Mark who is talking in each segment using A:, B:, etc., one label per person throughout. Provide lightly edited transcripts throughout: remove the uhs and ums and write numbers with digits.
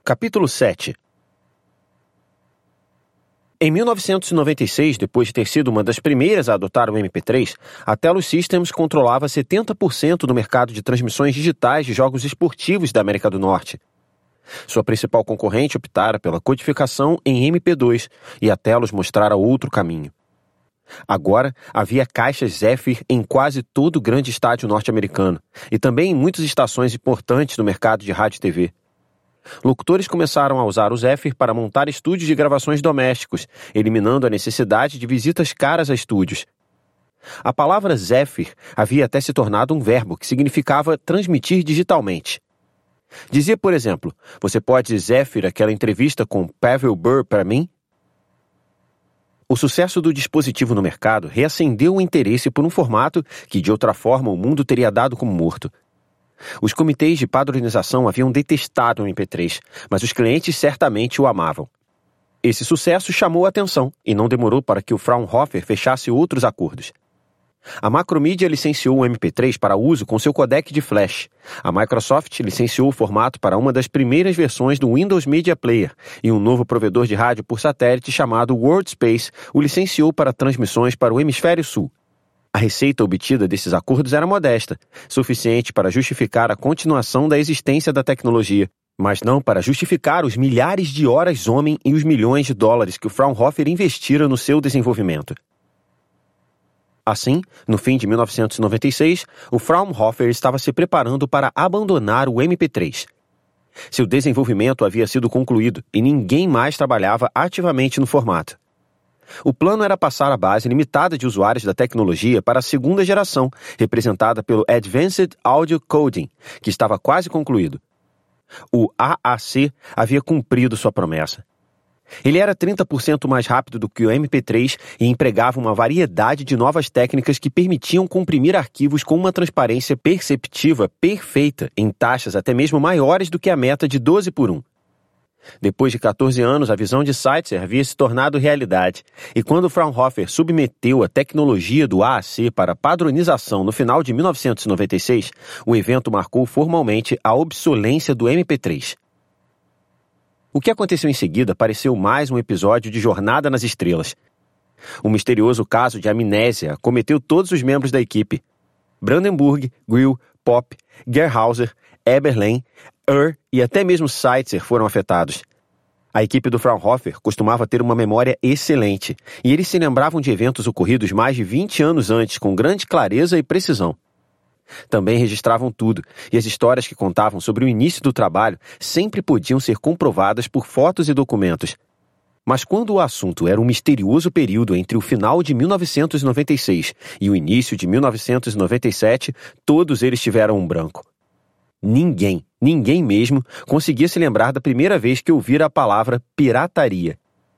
A: Capítulo 7. Em 1996, depois de ter sido uma das primeiras a adotar o MP3, a Telus Systems controlava 70% do mercado de transmissões digitais de jogos esportivos da América do Norte. Sua principal concorrente optara pela codificação em MP2 e a Telus mostrara outro caminho. Agora, havia caixas Zephyr em quase todo o grande estádio norte-americano e também em muitas estações importantes no mercado de rádio e TV. Locutores começaram a usar o Zephyr para montar estúdios de gravações domésticos, eliminando a necessidade de visitas caras a estúdios. A palavra Zephyr havia até se tornado um verbo que significava transmitir digitalmente. Dizia, por exemplo, você pode Zephyr aquela entrevista com Pavel Bure para mim? O sucesso do dispositivo no mercado reacendeu o interesse por um formato que, de outra forma, o mundo teria dado como morto. Os comitês de padronização haviam detestado o MP3, mas os clientes certamente o amavam. Esse sucesso chamou a atenção e não demorou para que o Fraunhofer fechasse outros acordos. A Macromedia licenciou o MP3 para uso com seu codec de flash. A Microsoft licenciou o formato para uma das primeiras versões do Windows Media Player e um novo provedor de rádio por satélite chamado WorldSpace o licenciou para transmissões para o Hemisfério Sul. A receita obtida desses acordos era modesta, suficiente para justificar a continuação da existência da tecnologia, mas não para justificar os milhares de horas-homem e os milhões de dólares que o Fraunhofer investira no seu desenvolvimento. Assim, no fim de 1996, o Fraunhofer estava se preparando para abandonar o MP3. Seu desenvolvimento havia sido concluído e ninguém mais trabalhava ativamente no formato. O plano era passar a base limitada de usuários da tecnologia para a segunda geração, representada pelo Advanced Audio Coding, que estava quase concluído. O AAC havia cumprido sua promessa. Ele era 30% mais rápido do que o MP3 e empregava uma variedade de novas técnicas que permitiam comprimir arquivos com uma transparência perceptiva perfeita em taxas até mesmo maiores do que a meta de 12:1. Depois de 14 anos, a visão de Seitzer havia se tornado realidade, e quando Fraunhofer submeteu a tecnologia do AAC para padronização no final de 1996, o evento marcou formalmente a obsolência do MP3. O que aconteceu em seguida pareceu mais um episódio de Jornada nas Estrelas. Um misterioso caso de amnésia acometeu todos os membros da equipe. Brandenburg, Grill, Pop, Gerhauser, Eberlein, e até mesmo Seitzer foram afetados. A equipe do Fraunhofer costumava ter uma memória excelente, e eles se lembravam de eventos ocorridos mais de 20 anos antes com grande clareza e precisão. Também registravam tudo, e as histórias que contavam sobre o início do trabalho sempre podiam ser comprovadas por fotos e documentos. Mas quando o assunto era um misterioso período entre o final de 1996 e o início de 1997, todos eles tiveram um branco. Ninguém mesmo conseguia se lembrar da primeira vez que ouvira a palavra pirataria.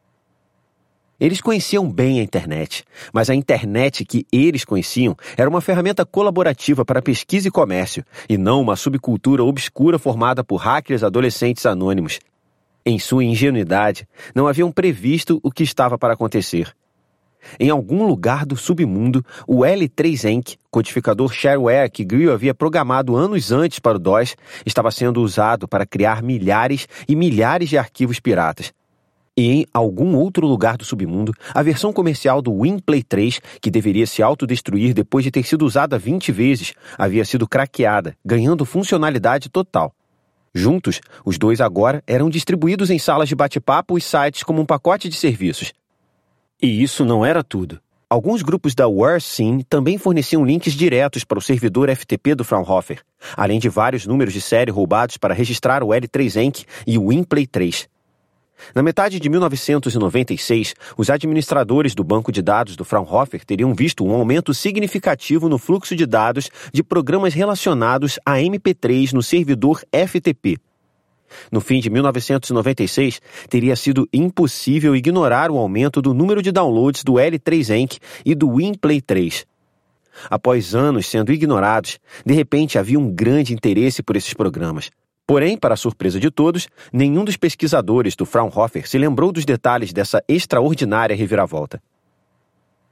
A: Eles conheciam bem a internet, mas a internet que eles conheciam era uma ferramenta colaborativa para pesquisa e comércio, e não uma subcultura obscura formada por hackers adolescentes anônimos. Em sua ingenuidade, não haviam previsto o que estava para acontecer. Em algum lugar do submundo, o L3Enc, codificador shareware que Grill havia programado anos antes para o DOS, estava sendo usado para criar milhares e milhares de arquivos piratas. E em algum outro lugar do submundo, a versão comercial do WinPlay 3, que deveria se autodestruir depois de ter sido usada 20 vezes, havia sido craqueada, ganhando funcionalidade total. Juntos, os dois agora eram distribuídos em salas de bate-papo e sites como um pacote de serviços. E isso não era tudo. Alguns grupos da WarScene também forneciam links diretos para o servidor FTP do Fraunhofer, além de vários números de série roubados para registrar o L3Enc e o WinPlay 3. Na metade de 1996, os administradores do banco de dados do Fraunhofer teriam visto um aumento significativo no fluxo de dados de programas relacionados a MP3 no servidor FTP. No fim de 1996, teria sido impossível ignorar o aumento do número de downloads do L3Enc e do WinPlay 3. Após anos sendo ignorados, de repente havia um grande interesse por esses programas. Porém, para a surpresa de todos, nenhum dos pesquisadores do Fraunhofer se lembrou dos detalhes dessa extraordinária reviravolta.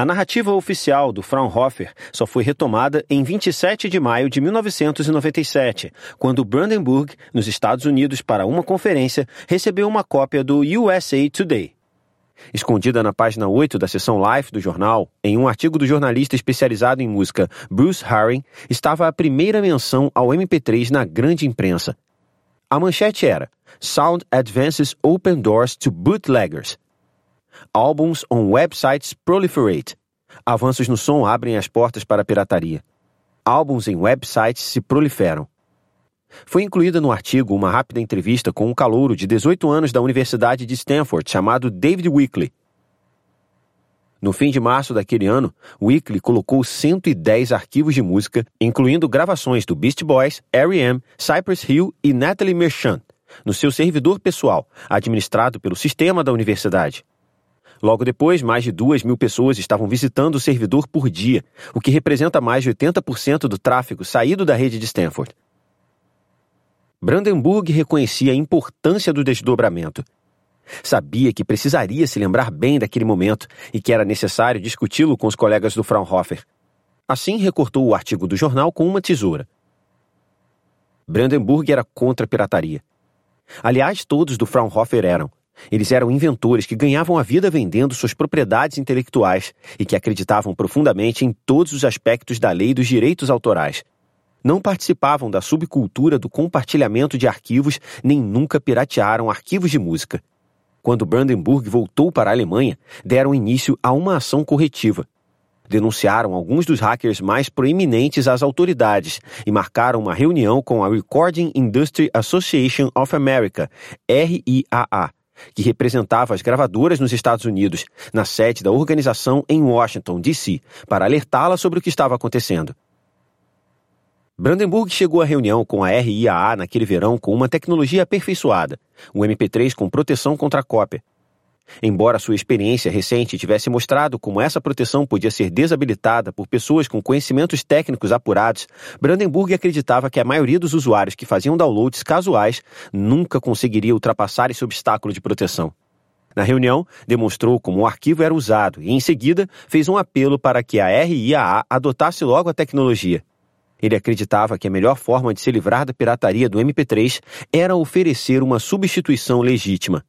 A: A narrativa oficial do Fraunhofer só foi retomada em 27 de maio de 1997, quando Brandenburg, nos Estados Unidos, para uma conferência, recebeu uma cópia do USA Today. Escondida na página 8 da seção Life do jornal, em um artigo do jornalista especializado em música Bruce Haring, estava a primeira menção ao MP3 na grande imprensa. A manchete era Sound Advances Open Doors to Bootleggers. Álbuns on Websites Proliferate. Avanços no som abrem as portas para a pirataria. Álbuns em websites se proliferam. Foi incluída no artigo uma rápida entrevista com um calouro de 18 anos da Universidade de Stanford chamado David Weekley. No fim de março daquele ano, Weekley colocou 110 arquivos de música, incluindo gravações do Beastie Boys, R.E.M., Cypress Hill e Natalie Merchant, no seu servidor pessoal, administrado pelo sistema da universidade. Logo depois, mais de 2.000 pessoas estavam visitando o servidor por dia, o que representa mais de 80% do tráfego saído da rede de Stanford. Brandenburg reconhecia a importância do desdobramento. Sabia que precisaria se lembrar bem daquele momento e que era necessário discuti-lo com os colegas do Fraunhofer. Assim, recortou o artigo do jornal com uma tesoura. Brandenburg era contra a pirataria. Aliás, todos do Fraunhofer eram. Eles eram inventores que ganhavam a vida vendendo suas propriedades intelectuais e que acreditavam profundamente em todos os aspectos da lei dos direitos autorais. Não participavam da subcultura do compartilhamento de arquivos nem nunca piratearam arquivos de música. Quando Brandenburg voltou para a Alemanha, deram início a uma ação corretiva. Denunciaram alguns dos hackers mais proeminentes às autoridades e marcaram uma reunião com a Recording Industry Association of America, RIAA, que representava as gravadoras nos Estados Unidos, na sede da organização em Washington, D.C., para alertá-la sobre o que estava acontecendo. Brandenburg chegou à reunião com a RIAA naquele verão com uma tecnologia aperfeiçoada, o MP3 com proteção contra cópia. Embora sua experiência recente tivesse mostrado como essa proteção podia ser desabilitada por pessoas com conhecimentos técnicos apurados, Brandenburg acreditava que a maioria dos usuários que faziam downloads casuais nunca conseguiria ultrapassar esse obstáculo de proteção. Na reunião, demonstrou como o arquivo era usado e, em seguida, fez um apelo para que a RIAA adotasse logo a tecnologia. Ele acreditava que a melhor forma de se livrar da pirataria do MP3 era oferecer uma substituição legítima.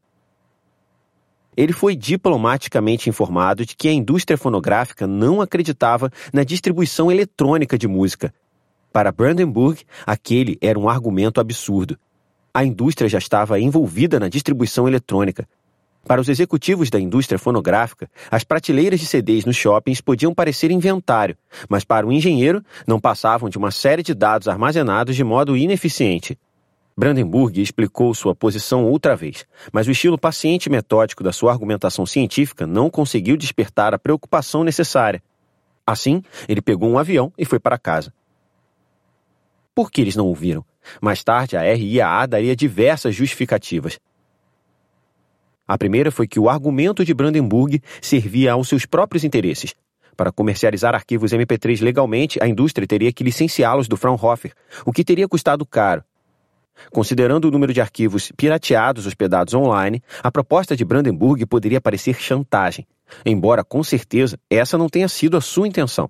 A: Ele foi diplomaticamente informado de que a indústria fonográfica não acreditava na distribuição eletrônica de música. Para Brandenburg, aquele era um argumento absurdo. A indústria já estava envolvida na distribuição eletrônica. Para os executivos da indústria fonográfica, as prateleiras de CDs nos shoppings podiam parecer inventário, mas para o engenheiro não passavam de uma série de dados armazenados de modo ineficiente. Brandenburg explicou sua posição outra vez, mas o estilo paciente e metódico da sua argumentação científica não conseguiu despertar a preocupação necessária. Assim, ele pegou um avião e foi para casa. Por que eles não ouviram? Mais tarde, a RIAA daria diversas justificativas. A primeira foi que o argumento de Brandenburg servia aos seus próprios interesses. Para comercializar arquivos MP3 legalmente, a indústria teria que licenciá-los do Fraunhofer, o que teria custado caro. Considerando o número de arquivos pirateados hospedados online, a proposta de Brandenburg poderia parecer chantagem, embora com certeza essa não tenha sido a sua intenção.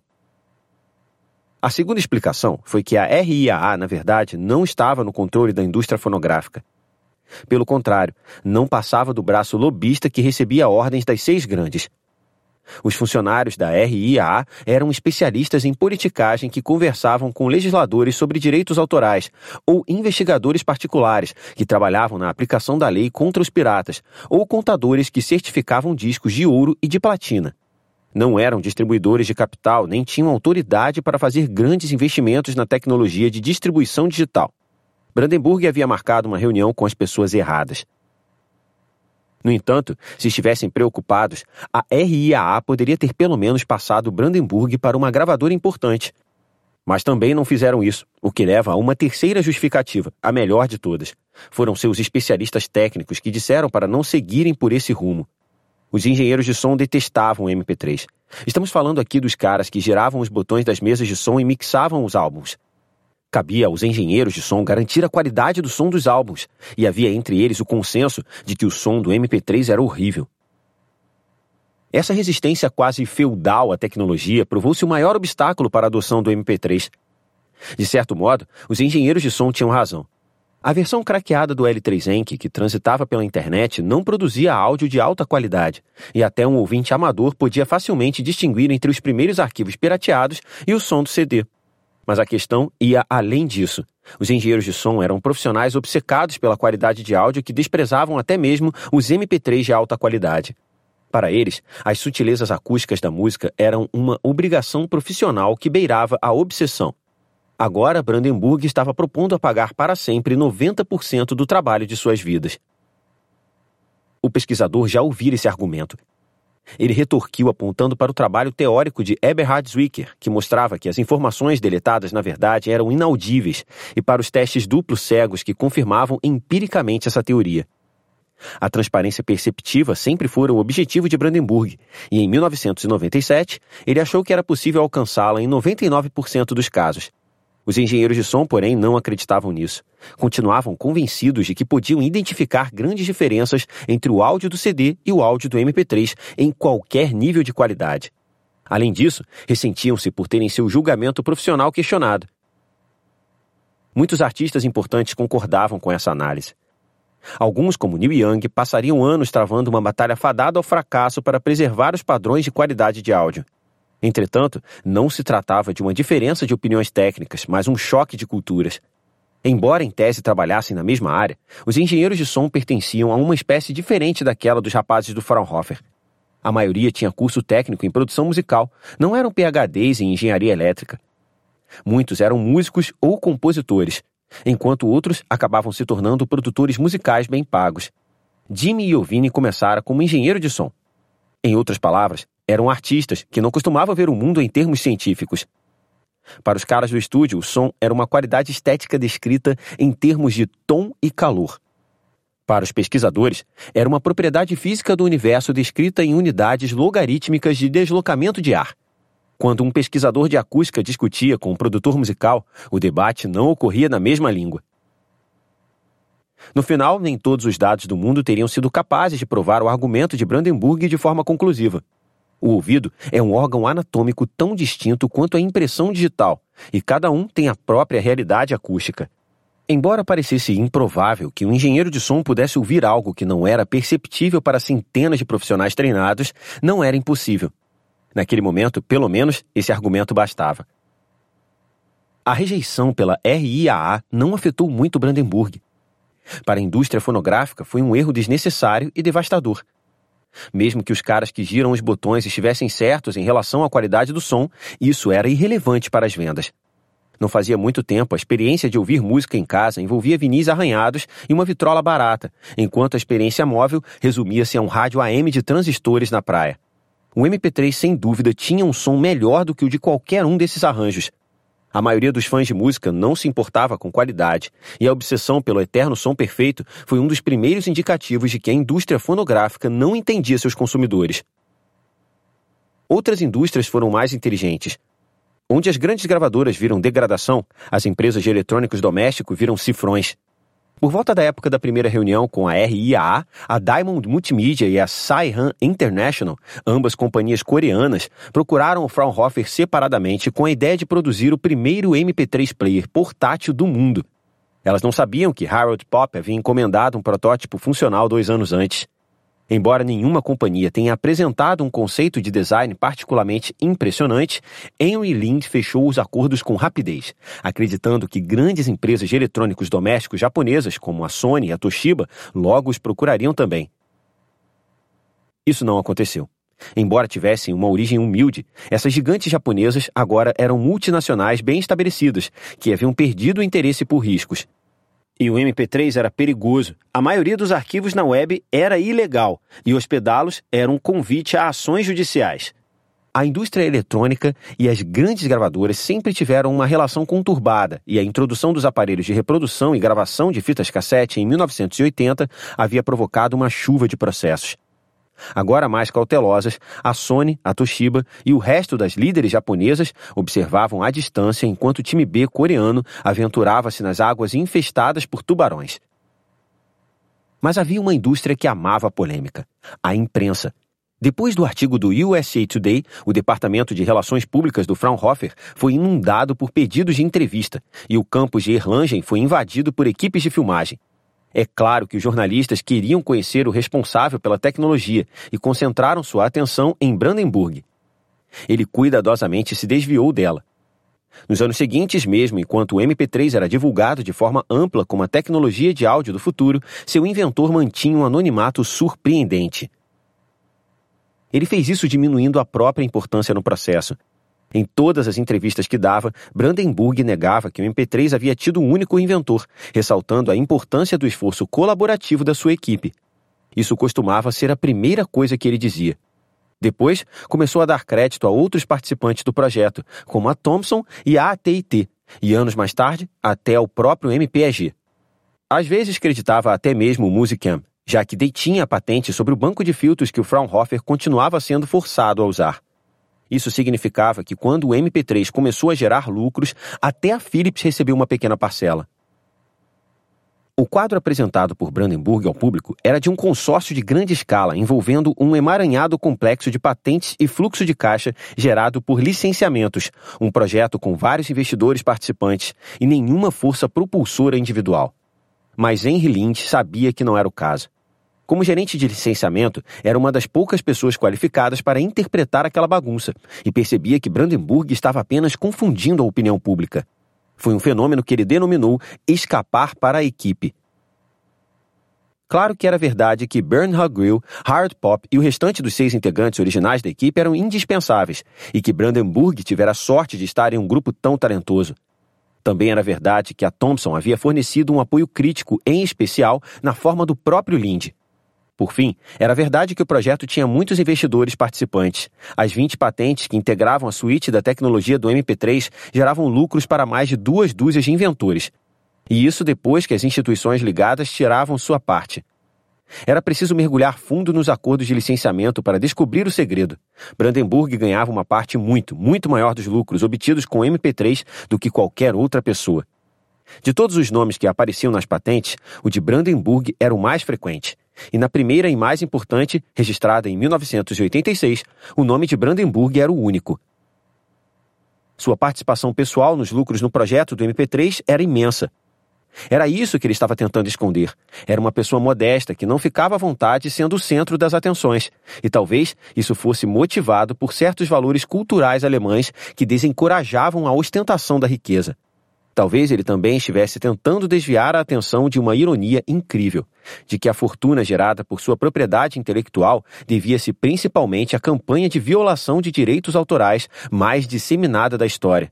A: A segunda explicação foi que a RIAA, na verdade, não estava no controle da indústria fonográfica. Pelo contrário, não passava do braço lobista que recebia ordens das 6 grandes. Os funcionários da RIAA eram especialistas em politicagem que conversavam com legisladores sobre direitos autorais ou investigadores particulares que trabalhavam na aplicação da lei contra os piratas ou contadores que certificavam discos de ouro e de platina. Não eram distribuidores de capital nem tinham autoridade para fazer grandes investimentos na tecnologia de distribuição digital. Brandenburg havia marcado uma reunião com as pessoas erradas. No entanto, se estivessem preocupados, a RIAA poderia ter pelo menos passado Brandenburg para uma gravadora importante. Mas também não fizeram isso, o que leva a uma terceira justificativa, a melhor de todas. Foram seus especialistas técnicos que disseram para não seguirem por esse rumo. Os engenheiros de som detestavam o MP3. Estamos falando aqui dos caras que giravam os botões das mesas de som e mixavam os álbuns. Cabia aos engenheiros de som garantir a qualidade do som dos álbuns, e havia entre eles o consenso de que o som do MP3 era horrível. Essa resistência quase feudal à tecnologia provou-se o maior obstáculo para a adoção do MP3. De certo modo, os engenheiros de som tinham razão. A versão craqueada do L3-Enc, que transitava pela internet, não produzia áudio de alta qualidade, e até um ouvinte amador podia facilmente distinguir entre os primeiros arquivos pirateados e o som do CD. Mas a questão ia além disso. Os engenheiros de som eram profissionais obcecados pela qualidade de áudio que desprezavam até mesmo os MP3 de alta qualidade. Para eles, as sutilezas acústicas da música eram uma obrigação profissional que beirava a obsessão. Agora, Brandenburg estava propondo apagar para sempre 90% do trabalho de suas vidas. O pesquisador já ouvira esse argumento. Ele retorquiu apontando para o trabalho teórico de Eberhard Zwicker, que mostrava que as informações deletadas na verdade eram inaudíveis, e para os testes duplos cegos que confirmavam empiricamente essa teoria. A transparência perceptiva sempre fora o objetivo de Brandenburg, e em 1997 ele achou que era possível alcançá-la em 99% dos casos. Os engenheiros de som, porém, não acreditavam nisso. Continuavam convencidos de que podiam identificar grandes diferenças entre o áudio do CD e o áudio do MP3 em qualquer nível de qualidade. Além disso, ressentiam-se por terem seu julgamento profissional questionado. Muitos artistas importantes concordavam com essa análise. Alguns, como Neil Young, passariam anos travando uma batalha fadada ao fracasso para preservar os padrões de qualidade de áudio. Entretanto, não se tratava de uma diferença de opiniões técnicas, mas um choque de culturas. Embora em tese trabalhassem na mesma área, os engenheiros de som pertenciam a uma espécie diferente daquela dos rapazes do Fraunhofer. A maioria tinha curso técnico em produção musical, não eram PhDs em engenharia elétrica. Muitos eram músicos ou compositores, enquanto outros acabavam se tornando produtores musicais bem pagos. Jimmy Iovine começara como engenheiro de som. Em outras palavras, eram artistas que não costumavam ver o mundo em termos científicos. Para os caras do estúdio, o som era uma qualidade estética descrita em termos de tom e calor. Para os pesquisadores, era uma propriedade física do universo descrita em unidades logarítmicas de deslocamento de ar. Quando um pesquisador de acústica discutia com um produtor musical, o debate não ocorria na mesma língua. No final, nem todos os dados do mundo teriam sido capazes de provar o argumento de Brandenburg de forma conclusiva. O ouvido é um órgão anatômico tão distinto quanto a impressão digital, e cada um tem a própria realidade acústica. Embora parecesse improvável que um engenheiro de som pudesse ouvir algo que não era perceptível para centenas de profissionais treinados, não era impossível. Naquele momento, pelo menos, esse argumento bastava. A rejeição pela RIAA não afetou muito Brandenburg. Para a indústria fonográfica, foi um erro desnecessário e devastador. Mesmo que os caras que giram os botões estivessem certos em relação à qualidade do som, isso era irrelevante para as vendas. Não fazia muito tempo, a experiência de ouvir música em casa envolvia vinis arranhados e uma vitrola barata, enquanto a experiência móvel resumia-se a um rádio AM de transistores na praia. O MP3, sem dúvida, tinha um som melhor do que o de qualquer um desses arranjos. A maioria dos fãs de música não se importava com qualidade, e a obsessão pelo eterno som perfeito foi um dos primeiros indicativos de que a indústria fonográfica não entendia seus consumidores. Outras indústrias foram mais inteligentes. Onde as grandes gravadoras viram degradação, as empresas de eletrônicos domésticos viram cifrões. Por volta da época da primeira reunião com a RIAA, a Diamond Multimedia e a Saihan International, ambas companhias coreanas, procuraram o Fraunhofer separadamente com a ideia de produzir o primeiro MP3 player portátil do mundo. Elas não sabiam que Harold Popp havia encomendado um protótipo funcional 2 anos antes. Embora nenhuma companhia tenha apresentado um conceito de design particularmente impressionante, Henry Lind fechou os acordos com rapidez, acreditando que grandes empresas de eletrônicos domésticos japonesas, como a Sony e a Toshiba, logo os procurariam também. Isso não aconteceu. Embora tivessem uma origem humilde, essas gigantes japonesas agora eram multinacionais bem estabelecidas, que haviam perdido o interesse por riscos. E o MP3 era perigoso. A maioria dos arquivos na web era ilegal, e hospedá-los era um convite a ações judiciais. A indústria eletrônica e as grandes gravadoras sempre tiveram uma relação conturbada, e a introdução dos aparelhos de reprodução e gravação de fitas cassete em 1980 havia provocado uma chuva de processos. Agora mais cautelosas, a Sony, a Toshiba e o resto das líderes japonesas observavam à distância enquanto o time B coreano aventurava-se nas águas infestadas por tubarões. Mas havia uma indústria que amava a polêmica: a imprensa. Depois do artigo do USA Today, o Departamento de Relações Públicas do Fraunhofer foi inundado por pedidos de entrevista e o campus de Erlangen foi invadido por equipes de filmagem. É claro que os jornalistas queriam conhecer o responsável pela tecnologia e concentraram sua atenção em Brandenburg. Ele cuidadosamente se desviou dela. Nos anos seguintes, mesmo enquanto o MP3 era divulgado de forma ampla como a tecnologia de áudio do futuro, seu inventor mantinha um anonimato surpreendente. Ele fez isso diminuindo a própria importância no processo. Em todas as entrevistas que dava, Brandenburg negava que o MP3 havia tido um único inventor, ressaltando a importância do esforço colaborativo da sua equipe. Isso costumava ser a primeira coisa que ele dizia. Depois, começou a dar crédito a outros participantes do projeto, como a Thomson e a AT&T, e anos mais tarde, até ao próprio MPEG. Às vezes creditava até mesmo o Musicam, já que detinha a patente sobre o banco de filtros que o Fraunhofer continuava sendo forçado a usar. Isso significava que quando o MP3 começou a gerar lucros, até a Philips recebeu uma pequena parcela. O quadro apresentado por Brandenburg ao público era de um consórcio de grande escala envolvendo um emaranhado complexo de patentes e fluxo de caixa gerado por licenciamentos, um projeto com vários investidores participantes e nenhuma força propulsora individual. Mas Henry Lind sabia que não era o caso. Como gerente de licenciamento, era uma das poucas pessoas qualificadas para interpretar aquela bagunça e percebia que Brandenburg estava apenas confundindo a opinião pública. Foi um fenômeno que ele denominou escapar para a equipe. Claro que era verdade que Bernhard Grill, Howard Pop e o restante dos 6 integrantes originais da equipe eram indispensáveis e que Brandenburg tivera a sorte de estar em um grupo tão talentoso. Também era verdade que a Thomson havia fornecido um apoio crítico, em especial, na forma do próprio Lind. Por fim, era verdade que o projeto tinha muitos investidores participantes. As 20 patentes que integravam a suíte da tecnologia do MP3 geravam lucros para mais de 2 dúzias de inventores. E isso depois que as instituições ligadas tiravam sua parte. Era preciso mergulhar fundo nos acordos de licenciamento para descobrir o segredo. Brandenburg ganhava uma parte muito maior dos lucros obtidos com o MP3 do que qualquer outra pessoa. De todos os nomes que apareciam nas patentes, o de Brandenburg era o mais frequente. E na primeira e mais importante, registrada em 1986, o nome de Brandenburg era o único. Sua participação pessoal nos lucros no projeto do MP3 era imensa. Era isso que ele estava tentando esconder. Era uma pessoa modesta que não ficava à vontade sendo o centro das atenções. E talvez isso fosse motivado por certos valores culturais alemães que desencorajavam a ostentação da riqueza. Talvez ele também estivesse tentando desviar a atenção de uma ironia incrível, de que a fortuna gerada por sua propriedade intelectual devia-se principalmente à campanha de violação de direitos autorais mais disseminada da história.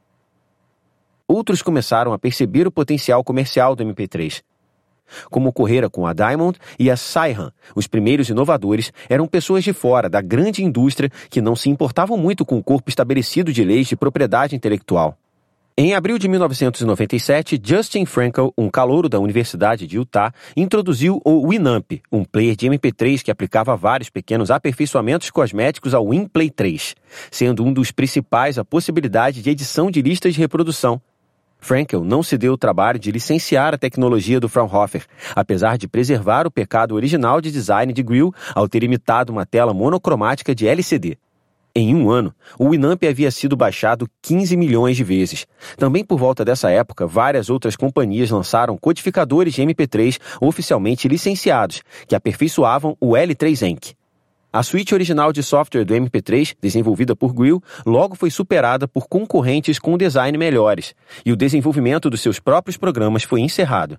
A: Outros começaram a perceber o potencial comercial do MP3. Como ocorrera com a Diamond e a Saihan, os primeiros inovadores eram pessoas de fora da grande indústria que não se importavam muito com o corpo estabelecido de leis de propriedade intelectual. Em abril de 1997, Justin Frankel, um calouro da Universidade de Utah, introduziu o Winamp, um player de MP3 que aplicava vários pequenos aperfeiçoamentos cosméticos ao WinPlay 3, sendo um dos principais a possibilidade de edição de listas de reprodução. Frankel não se deu o trabalho de licenciar a tecnologia do Fraunhofer, apesar de preservar o pecado original de design de Grill ao ter imitado uma tela monocromática de LCD. Em um ano, o Winamp havia sido baixado 15 milhões de vezes. Também por volta dessa época, várias outras companhias lançaram codificadores de MP3 oficialmente licenciados, que aperfeiçoavam o L3Enc. A suíte original de software do MP3, desenvolvida por Grill, logo foi superada por concorrentes com design melhores, e o desenvolvimento dos seus próprios programas foi encerrado.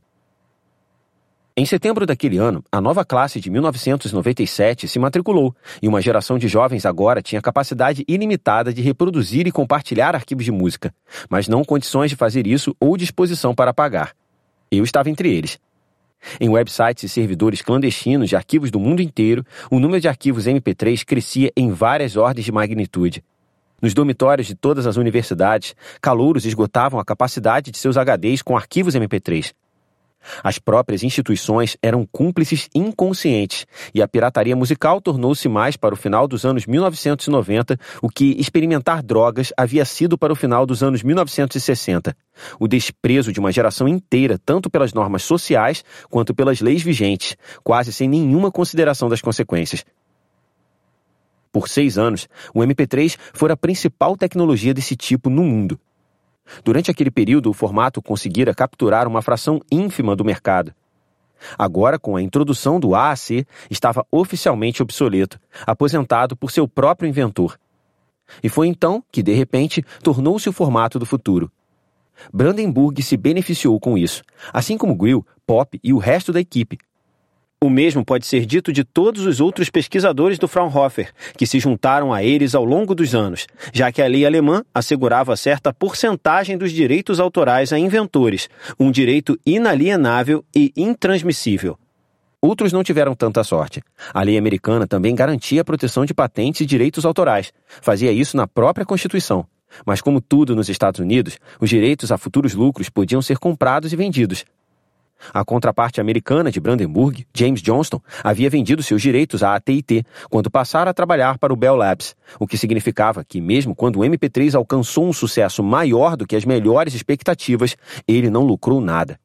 A: Em setembro daquele ano, a nova classe de 1997 se matriculou, e uma geração de jovens agora tinha capacidade ilimitada de reproduzir e compartilhar arquivos de música, mas não condições de fazer isso ou disposição para pagar. Eu estava entre eles. Em websites e servidores clandestinos de arquivos do mundo inteiro, o número de arquivos MP3 crescia em várias ordens de magnitude. Nos dormitórios de todas as universidades, calouros esgotavam a capacidade de seus HDs com arquivos MP3. As próprias instituições eram cúmplices inconscientes, e a pirataria musical tornou-se mais para o final dos anos 1990 o que experimentar drogas havia sido para o final dos anos 1960. O desprezo de uma geração inteira, tanto pelas normas sociais quanto pelas leis vigentes, quase sem nenhuma consideração das consequências. Por 6 anos, o MP3 foi a principal tecnologia desse tipo no mundo. Durante aquele período, o formato conseguira capturar uma fração ínfima do mercado. Agora, com a introdução do AAC, estava oficialmente obsoleto, aposentado por seu próprio inventor. E foi então que, de repente, tornou-se o formato do futuro. Brandenburg se beneficiou com isso, assim como Grill, Pop e o resto da equipe. O mesmo pode ser dito de todos os outros pesquisadores do Fraunhofer, que se juntaram a eles ao longo dos anos, já que a lei alemã assegurava certa porcentagem dos direitos autorais a inventores, um direito inalienável e intransmissível. Outros não tiveram tanta sorte. A lei americana também garantia a proteção de patentes e direitos autorais. Fazia isso na própria Constituição. Mas como tudo nos Estados Unidos, os direitos a futuros lucros podiam ser comprados e vendidos. A contraparte americana de Brandenburg, James Johnston, havia vendido seus direitos à AT&T quando passara a trabalhar para o Bell Labs, o que significava que, mesmo quando o MP3 alcançou um sucesso maior do que as melhores expectativas, ele não lucrou nada.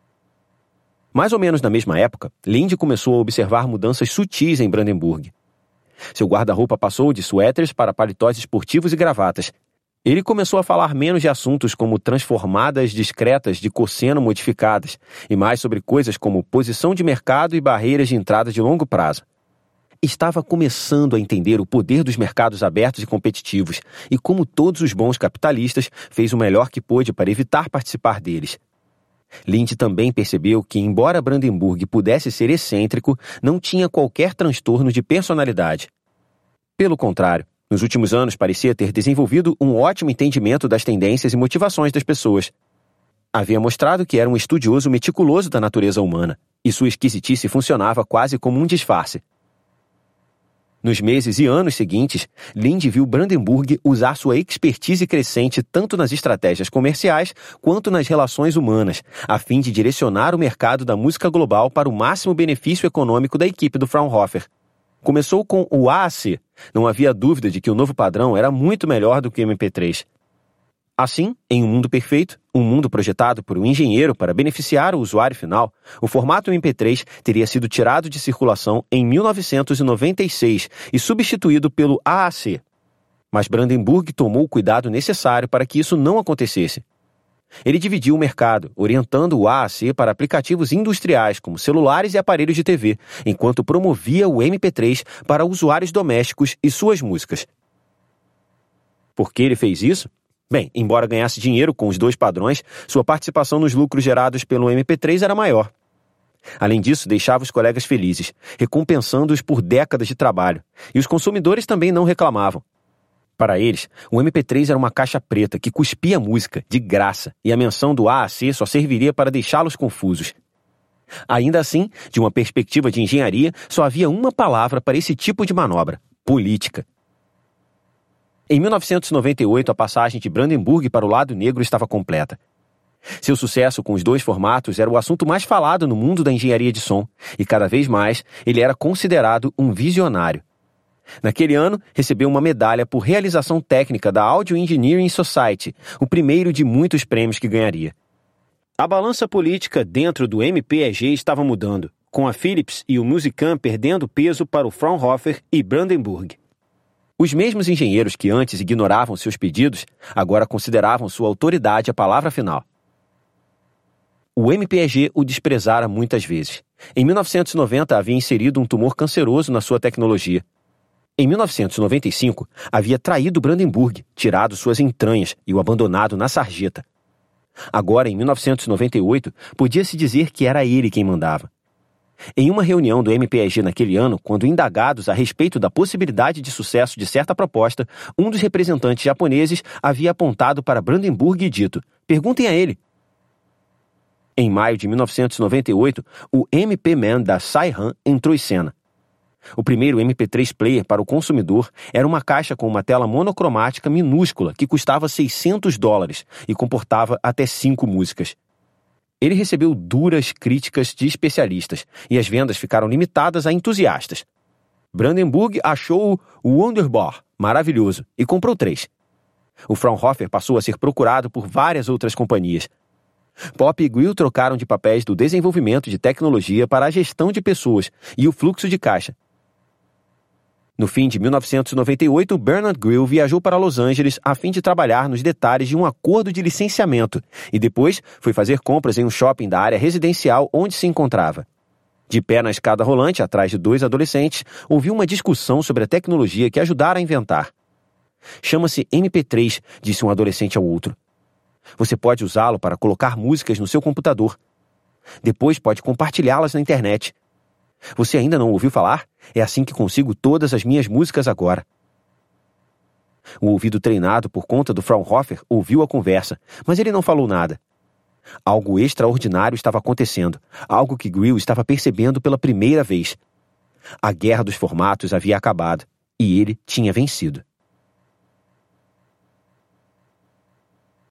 A: Mais ou menos na mesma época, Linde começou a observar mudanças sutis em Brandenburg. Seu guarda-roupa passou de suéteres para paletós esportivos e gravatas. Ele começou a falar menos de assuntos como transformadas discretas de cosseno modificadas e mais sobre coisas como posição de mercado e barreiras de entrada de longo prazo. Estava começando a entender o poder dos mercados abertos e competitivos e, como todos os bons capitalistas, fez o melhor que pôde para evitar participar deles. Linde também percebeu que, embora Brandenburg pudesse ser excêntrico, não tinha qualquer transtorno de personalidade. Pelo contrário, nos últimos anos parecia ter desenvolvido um ótimo entendimento das tendências e motivações das pessoas. Havia mostrado que era um estudioso meticuloso da natureza humana, e sua esquisitice funcionava quase como um disfarce. Nos meses e anos seguintes, Linde viu Brandenburg usar sua expertise crescente tanto nas estratégias comerciais quanto nas relações humanas, a fim de direcionar o mercado da música global para o máximo benefício econômico da equipe do Fraunhofer. Começou com o AAC. Não havia dúvida de que o novo padrão era muito melhor do que o MP3. Assim, em um mundo perfeito, um mundo projetado por um engenheiro para beneficiar o usuário final, o formato MP3 teria sido tirado de circulação em 1996 e substituído pelo AAC. Mas Brandenburg tomou o cuidado necessário para que isso não acontecesse. Ele dividiu o mercado, orientando o AAC para aplicativos industriais como celulares e aparelhos de TV, enquanto promovia o MP3 para usuários domésticos e suas músicas. Por que ele fez isso? Bem, embora ganhasse dinheiro com os dois padrões, sua participação nos lucros gerados pelo MP3 era maior. Além disso, deixava os colegas felizes, recompensando-os por décadas de trabalho, e os consumidores também não reclamavam. Para eles, o MP3 era uma caixa preta que cuspia música, de graça, e a menção do AAC só serviria para deixá-los confusos. Ainda assim, de uma perspectiva de engenharia, só havia uma palavra para esse tipo de manobra: política. Em 1998, a passagem de Brandenburg para o lado negro estava completa. Seu sucesso com os dois formatos era o assunto mais falado no mundo da engenharia de som, e cada vez mais ele era considerado um visionário. Naquele ano, recebeu uma medalha por realização técnica da Audio Engineering Society, o primeiro de muitos prêmios que ganharia. A balança política dentro do MPEG estava mudando, com a Philips e o Musicam perdendo peso para o Fraunhofer e Brandenburg. Os mesmos engenheiros que antes ignoravam seus pedidos, agora consideravam sua autoridade a palavra final. O MPEG o desprezara muitas vezes. Em 1990, havia inserido um tumor canceroso na sua tecnologia. Em 1995, havia traído Brandenburg, tirado suas entranhas e o abandonado na sarjeta. Agora, em 1998, podia-se dizer que era ele quem mandava. Em uma reunião do MPEG naquele ano, quando indagados a respeito da possibilidade de sucesso de certa proposta, um dos representantes japoneses havia apontado para Brandenburg e dito: "Perguntem a ele." Em maio de 1998, o MP-Man da Saihan entrou em cena. O primeiro MP3 player para o consumidor era uma caixa com uma tela monocromática minúscula que custava $600 e comportava até 5 músicas. Ele recebeu duras críticas de especialistas e as vendas ficaram limitadas a entusiastas. Brandenburg achou o Wunderbar maravilhoso e comprou 3. O Fraunhofer passou a ser procurado por várias outras companhias. Pop e Grill trocaram de papéis do desenvolvimento de tecnologia para a gestão de pessoas e o fluxo de caixa. No fim de 1998, Bernard Grill viajou para Los Angeles a fim de trabalhar nos detalhes de um acordo de licenciamento e depois foi fazer compras em um shopping da área residencial onde se encontrava. De pé na escada rolante, atrás de 2 adolescentes, ouviu uma discussão sobre a tecnologia que ajudaram a inventar. Chama-se MP3, disse um adolescente ao outro. Você pode usá-lo para colocar músicas no seu computador. Depois pode compartilhá-las na internet. Você ainda não ouviu falar? É assim que consigo todas as minhas músicas agora. O ouvido treinado por conta do Fraunhofer ouviu a conversa, mas ele não falou nada. Algo extraordinário estava acontecendo, algo que Grill estava percebendo pela primeira vez. A guerra dos formatos havia acabado, e ele tinha vencido.